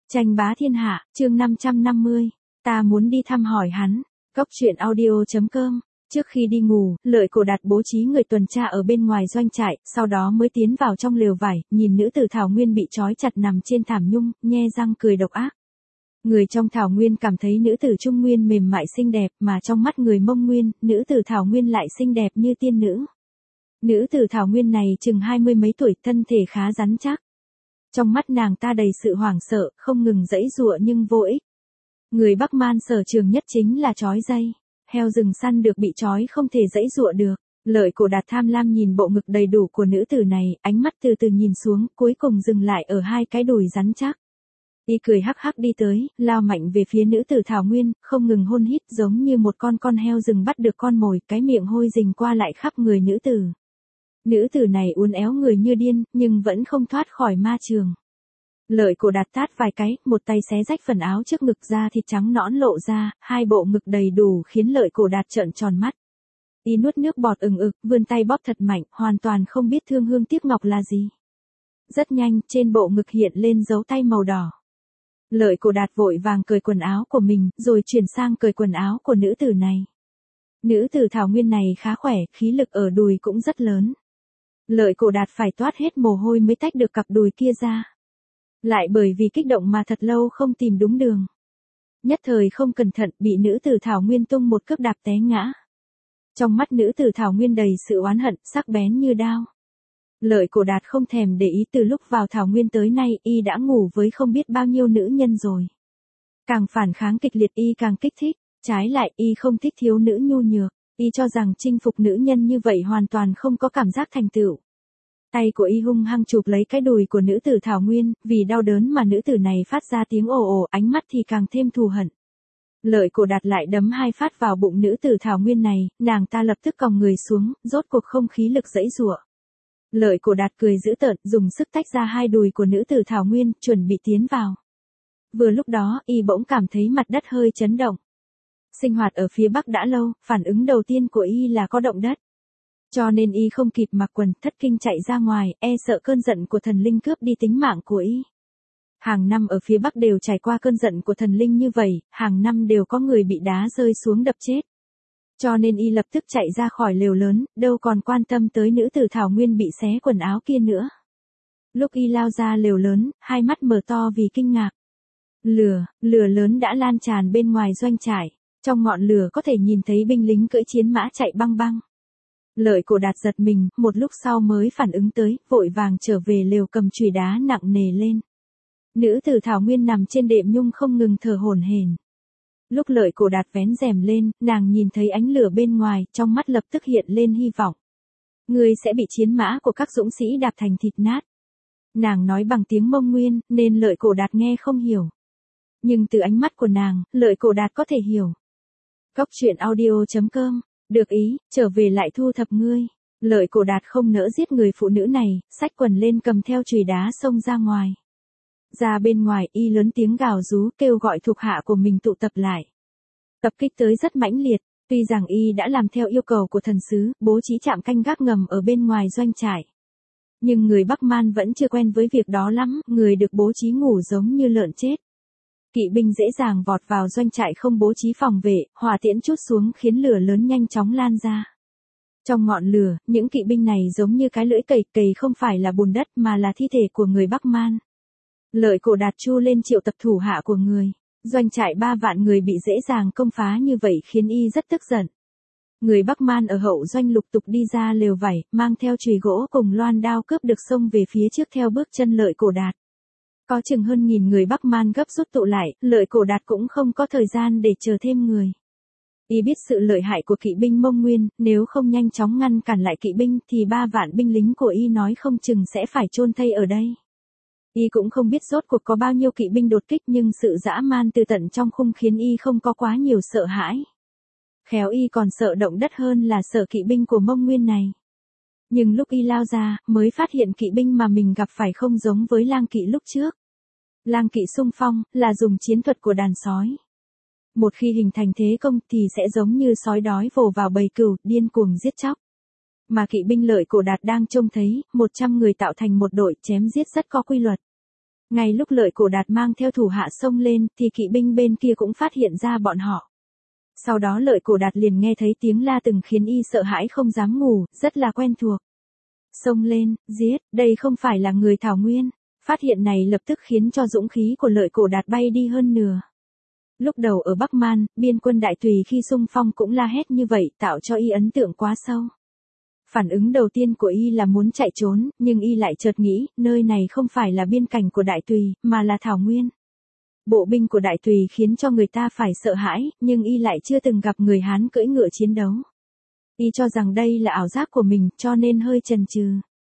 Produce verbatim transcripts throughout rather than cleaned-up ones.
Tranh bá thiên hạ, chương năm trăm năm mươi. Ta muốn đi thăm hỏi hắn. Cốc truyện audio chấm com. Trước khi đi ngủ, Lợi Cổ Đạt bố trí người tuần tra ở bên ngoài doanh trại, sau đó mới tiến vào trong lều vải, nhìn nữ tử Thảo Nguyên bị trói chặt nằm trên thảm nhung, nhe răng cười độc ác. Người trong Thảo Nguyên cảm thấy nữ tử Trung Nguyên mềm mại xinh đẹp, mà trong mắt người Mông Nguyên, nữ tử Thảo Nguyên lại xinh đẹp như tiên nữ. Nữ tử Thảo Nguyên này chừng hai mươi mấy tuổi, thân thể khá rắn chắc. Trong mắt nàng ta đầy sự hoảng sợ, không ngừng giãy giụa nhưng vô ích. Người Bắc Man sở trường nhất chính là trói dây. Heo rừng săn được bị trói không thể giãy giụa được. Lợi Cổ Đạt tham lam nhìn bộ ngực đầy đủ của nữ tử này, ánh mắt từ từ nhìn xuống, cuối cùng dừng lại ở hai cái đùi rắn chắc. Y cười hắc hắc đi tới, lao mạnh về phía nữ tử Thảo Nguyên, không ngừng hôn hít giống như một con con heo rừng bắt được con mồi, cái miệng hôi rình qua lại khắp người nữ tử. Nữ tử này uốn éo người như điên, nhưng vẫn không thoát khỏi ma trường. Lợi Cổ Đạt tát vài cái, một tay xé rách phần áo trước ngực ra, thịt trắng nõn lộ ra, hai bộ ngực đầy đủ khiến Lợi Cổ Đạt trợn tròn mắt. Y nuốt nước bọt ừng ực, vươn tay bóp thật mạnh, hoàn toàn không biết thương hương tiếc ngọc là gì. Rất nhanh, trên bộ ngực hiện lên dấu tay màu đỏ. Lợi Cổ Đạt vội vàng cởi quần áo của mình, rồi chuyển sang cởi quần áo của nữ tử này. Nữ tử Thảo Nguyên này khá khỏe, khí lực ở đùi cũng rất lớn. Lợi Cổ Đạt phải toát hết mồ hôi mới tách được cặp đùi kia ra. Lại bởi vì kích động mà thật lâu không tìm đúng đường. Nhất thời không cẩn thận bị nữ tử Thảo Nguyên tung một cước đạp té ngã. Trong mắt nữ tử Thảo Nguyên đầy sự oán hận, sắc bén như đao. Lợi Cổ Đạt không thèm để ý, từ lúc vào Thảo Nguyên tới nay y đã ngủ với không biết bao nhiêu nữ nhân rồi. Càng phản kháng kịch liệt y càng kích thích, trái lại y không thích thiếu nữ nhu nhược. Y cho rằng chinh phục nữ nhân như vậy hoàn toàn không có cảm giác thành tựu. Tay của y hung hăng chụp lấy cái đùi của nữ tử Thảo Nguyên, vì đau đớn mà nữ tử này phát ra tiếng ồ ồ, ánh mắt thì càng thêm thù hận. Lợi Cổ Đạt lại đấm hai phát vào bụng nữ tử Thảo Nguyên này, nàng ta lập tức còng người xuống, rốt cuộc không khí lực giãy giụa. Lợi Cổ Đạt cười dữ tợn, dùng sức tách ra hai đùi của nữ tử Thảo Nguyên, chuẩn bị tiến vào. Vừa lúc đó, y bỗng cảm thấy mặt đất hơi chấn động. Sinh hoạt ở phía Bắc đã lâu, phản ứng đầu tiên của y là có động đất. Cho nên y không kịp mặc quần, thất kinh chạy ra ngoài, e sợ cơn giận của thần linh cướp đi tính mạng của y. Hàng năm ở phía Bắc đều trải qua cơn giận của thần linh như vậy, hàng năm đều có người bị đá rơi xuống đập chết. Cho nên y lập tức chạy ra khỏi lều lớn, đâu còn quan tâm tới nữ tử Thảo Nguyên bị xé quần áo kia nữa. Lúc y lao ra lều lớn, hai mắt mở to vì kinh ngạc. Lửa, lửa lớn đã lan tràn bên ngoài doanh trại. Trong ngọn lửa có thể nhìn thấy binh lính cưỡi chiến mã chạy băng băng. Lợi Cổ Đạt giật mình, một lúc sau mới phản ứng tới, vội vàng trở về lều cầm chùy đá nặng nề lên. Nữ tử Thảo Nguyên nằm trên đệm nhung không ngừng thở hổn hển. Lúc Lợi Cổ Đạt vén rèm lên, nàng nhìn thấy ánh lửa bên ngoài, trong mắt lập tức hiện lên hy vọng. Ngươi sẽ bị chiến mã của các dũng sĩ đạp thành thịt nát. Nàng nói bằng tiếng Mông Nguyên, nên Lợi Cổ Đạt nghe không hiểu. Nhưng từ ánh mắt của nàng, Lợi Cổ Đạt có thể hiểu. Cốc truyện audio chấm com. Được ý, trở về lại thu thập ngươi. Lợi Cổ Đạt không nỡ giết người phụ nữ này, xách quần lên cầm theo chùy đá xông ra ngoài. Ra bên ngoài y lớn tiếng gào rú kêu gọi thuộc hạ của mình tụ tập lại. Tập kích tới rất mãnh liệt, tuy rằng y đã làm theo yêu cầu của thần sứ, bố trí trạm canh gác ngầm ở bên ngoài doanh trại. Nhưng người Bắc Man vẫn chưa quen với việc đó lắm, người được bố trí ngủ giống như lợn chết. Kỵ binh dễ dàng vọt vào doanh trại không bố trí phòng vệ, hỏa tiễn trút xuống khiến lửa lớn nhanh chóng lan ra. Trong ngọn lửa, những kỵ binh này giống như cái lưỡi cày, cày không phải là bùn đất mà là thi thể của người Bắc Man. Lợi Cổ Đạt chu lên triệu tập thủ hạ của người. Doanh trại ba vạn người bị dễ dàng công phá như vậy khiến y rất tức giận. Người Bắc Man ở hậu doanh lục tục đi ra lều vải, mang theo chùy gỗ cùng loan đao cướp được xông về phía trước theo bước chân Lợi Cổ Đạt. Có chừng hơn nghìn người Bắc Man gấp rút tụ lại, Lợi Cổ Đạt cũng không có thời gian để chờ thêm người. Y biết sự lợi hại của kỵ binh Mông Nguyên, nếu không nhanh chóng ngăn cản lại kỵ binh thì ba vạn binh lính của y nói không chừng sẽ phải chôn thây ở đây. Y cũng không biết rốt cuộc có bao nhiêu kỵ binh đột kích, nhưng sự dã man từ tận trong khung khiến y không có quá nhiều sợ hãi. Khéo y còn sợ động đất hơn là sợ kỵ binh của Mông Nguyên này. Nhưng lúc y lao ra, mới phát hiện kỵ binh mà mình gặp phải không giống với lang kỵ lúc trước. Lang kỵ xung phong, là dùng chiến thuật của đàn sói. Một khi hình thành thế công thì sẽ giống như sói đói vồ vào bầy cừu, điên cuồng giết chóc. Mà kỵ binh Lợi Cổ Đạt đang trông thấy, một trăm người tạo thành một đội chém giết rất có quy luật. Ngay lúc Lợi Cổ Đạt mang theo thủ hạ xông lên, thì kỵ binh bên kia cũng phát hiện ra bọn họ. Sau đó Lợi Cổ Đạt liền nghe thấy tiếng la từng khiến y sợ hãi không dám ngủ, rất là quen thuộc. Xông lên, giết, đây không phải là người Thảo Nguyên. Phát hiện này lập tức khiến cho dũng khí của Lợi Cổ Đạt bay đi hơn nửa. Lúc đầu ở Bắc Man, biên quân Đại Tùy khi xung phong cũng la hét như vậy, tạo cho y ấn tượng quá sâu. Phản ứng đầu tiên của y là muốn chạy trốn, nhưng y lại chợt nghĩ, nơi này không phải là biên cảnh của Đại Tùy, mà là Thảo Nguyên. Bộ binh của Đại Tùy khiến cho người ta phải sợ hãi, nhưng y lại chưa từng gặp người Hán cưỡi ngựa chiến đấu. Y cho rằng đây là ảo giác của mình, cho nên hơi chần chừ.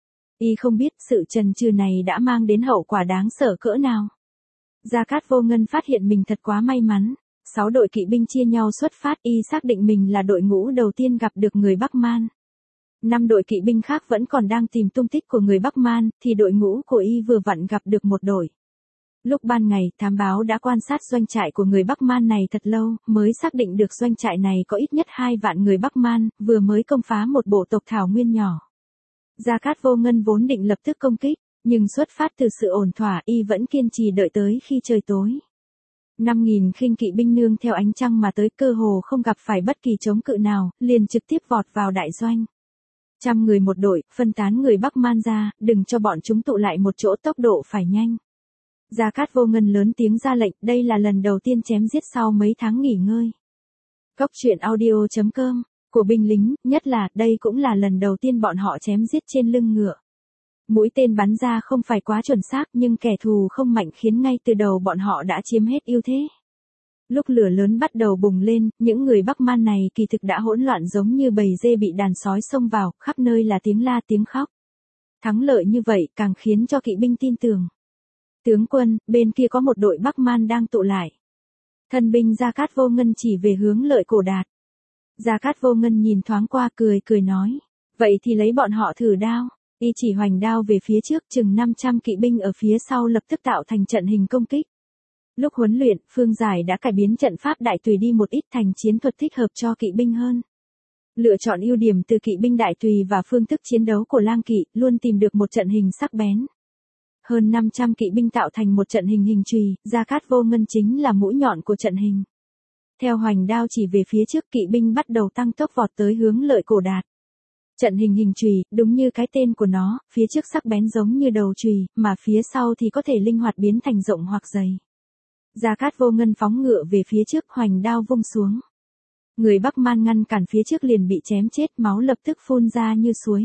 Y không biết sự chần chừ này đã mang đến hậu quả đáng sợ cỡ nào. Gia Cát Vô Ngân phát hiện mình thật quá may mắn. Sáu đội kỵ binh chia nhau xuất phát, y xác định mình là đội ngũ đầu tiên gặp được người Bắc Man. Năm đội kỵ binh khác vẫn còn đang tìm tung tích của người Bắc Man, thì đội ngũ của y vừa vặn gặp được một đội. Lúc ban ngày, thám báo đã quan sát doanh trại của người Bắc Man này thật lâu, mới xác định được doanh trại này có ít nhất hai vạn người Bắc Man, vừa mới công phá một bộ tộc Thảo Nguyên nhỏ. Gia Cát Vô Ngân vốn định lập tức công kích, nhưng xuất phát từ sự ổn thỏa, y vẫn kiên trì đợi tới khi trời tối. năm nghìn khinh kỵ binh nương theo ánh trăng mà tới, cơ hồ không gặp phải bất kỳ chống cự nào, liền trực tiếp vọt vào đại doanh. Trăm người một đội, phân tán người Bắc Man ra, đừng cho bọn chúng tụ lại một chỗ, tốc độ phải nhanh. Gia Cát Vô Ngân lớn tiếng ra lệnh, đây là lần đầu tiên chém giết sau mấy tháng nghỉ ngơi. Cốc truyện audio chấm com, của binh lính, nhất là, đây cũng là lần đầu tiên bọn họ chém giết trên lưng ngựa. Mũi tên bắn ra không phải quá chuẩn xác, nhưng kẻ thù không mạnh khiến ngay từ đầu bọn họ đã chiếm hết ưu thế. Lúc lửa lớn bắt đầu bùng lên, những người Bắc Man này kỳ thực đã hỗn loạn giống như bầy dê bị đàn sói xông vào, khắp nơi là tiếng la tiếng khóc. Thắng lợi như vậy càng khiến cho kỵ binh tin tưởng. Tướng quân, bên kia có một đội Bắc Man đang tụ lại. Thân binh Gia Cát Vô Ngân chỉ về hướng Lợi Cổ Đạt. Gia Cát Vô Ngân nhìn thoáng qua cười cười nói, vậy thì lấy bọn họ thử đao. Y chỉ hoành đao về phía trước, chừng năm trăm kỵ binh ở phía sau lập tức tạo thành trận hình công kích. Lúc huấn luyện, Phương Giải đã cải biến trận pháp Đại Tùy đi một ít thành chiến thuật thích hợp cho kỵ binh hơn. Lựa chọn ưu điểm từ kỵ binh Đại Tùy và phương thức chiến đấu của lang kỵ, luôn tìm được một trận hình sắc bén. Hơn năm trăm kỵ binh tạo thành một trận hình hình chùy, Gia Cát Vô Ngân chính là mũi nhọn của trận hình. Theo hoành đao chỉ về phía trước, kỵ binh bắt đầu tăng tốc vọt tới hướng Lợi Cổ Đạt. Trận hình hình chùy, đúng như cái tên của nó, phía trước sắc bén giống như đầu chùy, mà phía sau thì có thể linh hoạt biến thành rộng hoặc dày. Gia Cát Vô Ngân phóng ngựa về phía trước, hoành đao vung xuống. Người Bắc Man ngăn cản phía trước liền bị chém chết, máu lập tức phun ra như suối.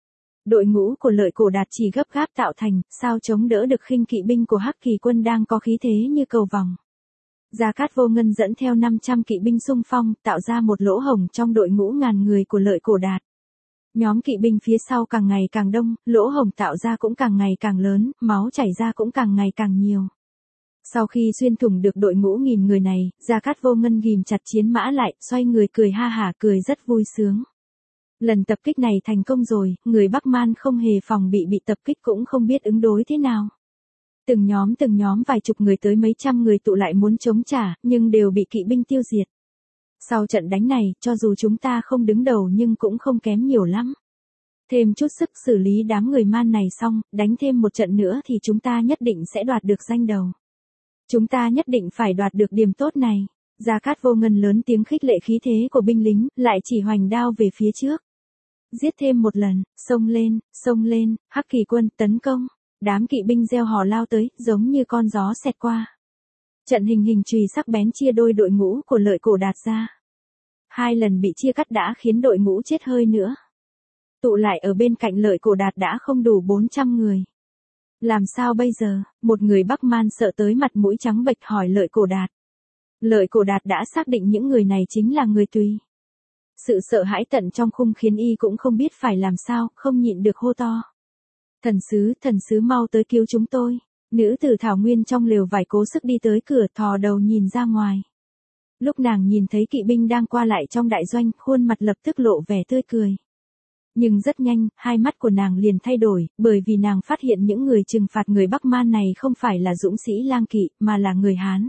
Đội ngũ của Lợi Cổ Đạt chỉ gấp gáp tạo thành, sao chống đỡ được khinh kỵ binh của Hắc Kỳ quân đang có khí thế như cầu vồng. Gia Cát Vô Ngân dẫn theo năm trăm kỵ binh xung phong, tạo ra một lỗ hổng trong đội ngũ ngàn người của Lợi Cổ Đạt. Nhóm kỵ binh phía sau càng ngày càng đông, lỗ hổng tạo ra cũng càng ngày càng lớn, máu chảy ra cũng càng ngày càng nhiều. Sau khi xuyên thủng được đội ngũ nghìn người này, Gia Cát Vô Ngân ghim chặt chiến mã lại, xoay người cười ha hả, cười rất vui sướng. Lần tập kích này thành công rồi, người Bắc Man không hề phòng bị bị tập kích cũng không biết ứng đối thế nào. Từng nhóm từng nhóm vài chục người tới mấy trăm người tụ lại muốn chống trả, nhưng đều bị kỵ binh tiêu diệt. Sau trận đánh này, cho dù chúng ta không đứng đầu nhưng cũng không kém nhiều lắm. Thêm chút sức xử lý đám người Man này xong, đánh thêm một trận nữa thì chúng ta nhất định sẽ đoạt được danh đầu. Chúng ta nhất định phải đoạt được điểm tốt này. Gia Cát Vô Ngân lớn tiếng khích lệ khí thế của binh lính, lại chỉ hoành đao về phía trước. Giết thêm một lần, xông lên, xông lên, Hắc Kỳ quân tấn công. Đám kỵ binh gieo hò lao tới, giống như con gió xẹt qua. Trận hình hình chùy sắc bén chia đôi đội ngũ của Lợi Cổ Đạt ra. Hai lần bị chia cắt đã khiến đội ngũ chết hơi nữa. Tụ lại ở bên cạnh Lợi Cổ Đạt đã không đủ bốn trăm người. Làm sao bây giờ? Một người Bắc Man sợ tới mặt mũi trắng bệch hỏi Lợi Cổ Đạt. Lợi Cổ Đạt đã xác định những người này chính là người Tùy. Sự sợ hãi tận trong khung khiến y cũng không biết phải làm sao, không nhịn được hô to. Thần sứ, thần sứ mau tới cứu chúng tôi. Nữ tử Thảo Nguyên trong lều vải cố sức đi tới cửa, thò đầu nhìn ra ngoài. Lúc nàng nhìn thấy kỵ binh đang qua lại trong đại doanh, khuôn mặt lập tức lộ vẻ tươi cười. Nhưng rất nhanh, hai mắt của nàng liền thay đổi, bởi vì nàng phát hiện những người trừng phạt người Bắc Man này không phải là dũng sĩ lang kỵ, mà là người Hán.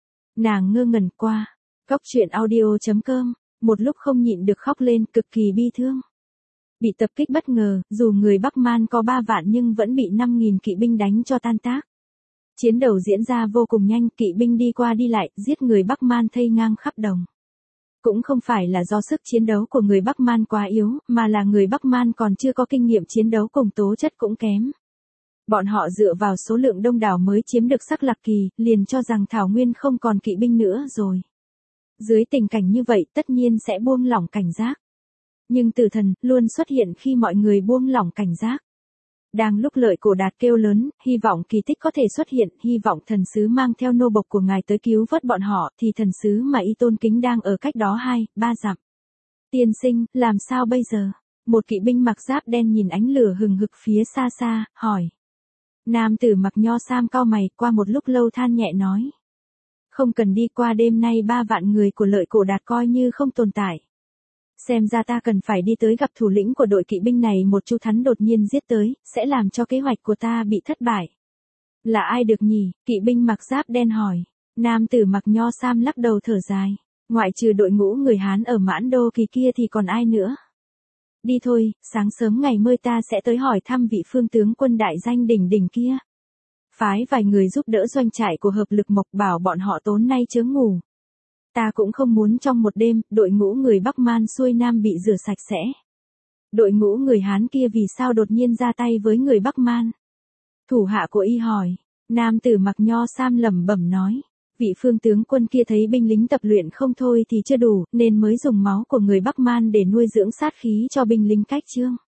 Nàng ngơ ngẩn qua. Cốc truyện audio chấm com, một lúc không nhịn được khóc lên, cực kỳ bi thương. Bị tập kích bất ngờ, dù người Bắc Man có ba vạn nhưng vẫn bị năm nghìn kỵ binh đánh cho tan tác. Chiến đấu diễn ra vô cùng nhanh, kỵ binh đi qua đi lại, giết người Bắc Man thây ngang khắp đồng. Cũng không phải là do sức chiến đấu của người Bắc Man quá yếu, mà là người Bắc Man còn chưa có kinh nghiệm chiến đấu cùng tố chất cũng kém. Bọn họ dựa vào số lượng đông đảo mới chiếm được Sắc Lạc Kỳ, liền cho rằng Thảo Nguyên không còn kỵ binh nữa rồi. Dưới tình cảnh như vậy tất nhiên sẽ buông lỏng cảnh giác. Nhưng Tử Thần luôn xuất hiện khi mọi người buông lỏng cảnh giác. Đang lúc Lợi Cổ Đạt kêu lớn, hy vọng kỳ tích có thể xuất hiện, hy vọng thần sứ mang theo nô bộc của ngài tới cứu vớt bọn họ, thì thần sứ mà y tôn kính đang ở cách đó hai, ba dặm. Tiên sinh, làm sao bây giờ? Một kỵ binh mặc giáp đen nhìn ánh lửa hừng hực phía xa xa, hỏi. Nam tử mặc nho sam cau mày, qua một lúc lâu than nhẹ nói. Không cần đi, qua đêm nay ba vạn người của Lợi Cổ Đạt coi như không tồn tại. Xem ra ta cần phải đi tới gặp thủ lĩnh của đội kỵ binh này, một Chu Thắn đột nhiên giết tới, sẽ làm cho kế hoạch của ta bị thất bại. Là ai được nhỉ? Kỵ binh mặc giáp đen hỏi. Nam tử mặc nho sam lắc đầu thở dài. Ngoại trừ đội ngũ người Hán ở Mãn Đô Kỳ kia thì còn ai nữa? Đi thôi, sáng sớm ngày mai ta sẽ tới hỏi thăm vị phương tướng quân đại danh đỉnh đỉnh kia. Phái vài người giúp đỡ doanh trại của hợp lực Mộc, bảo bọn họ tối nay chớ ngủ. Ta cũng không muốn trong một đêm, đội ngũ người Bắc Man xuôi Nam bị rửa sạch sẽ. Đội ngũ người Hán kia vì sao đột nhiên ra tay với người Bắc Man? Thủ hạ của y hỏi. Nam tử mặc nho sam lẩm bẩm nói. Vị phương tướng quân kia thấy binh lính tập luyện không thôi thì chưa đủ, nên mới dùng máu của người Bắc Man để nuôi dưỡng sát khí cho binh lính cách trương.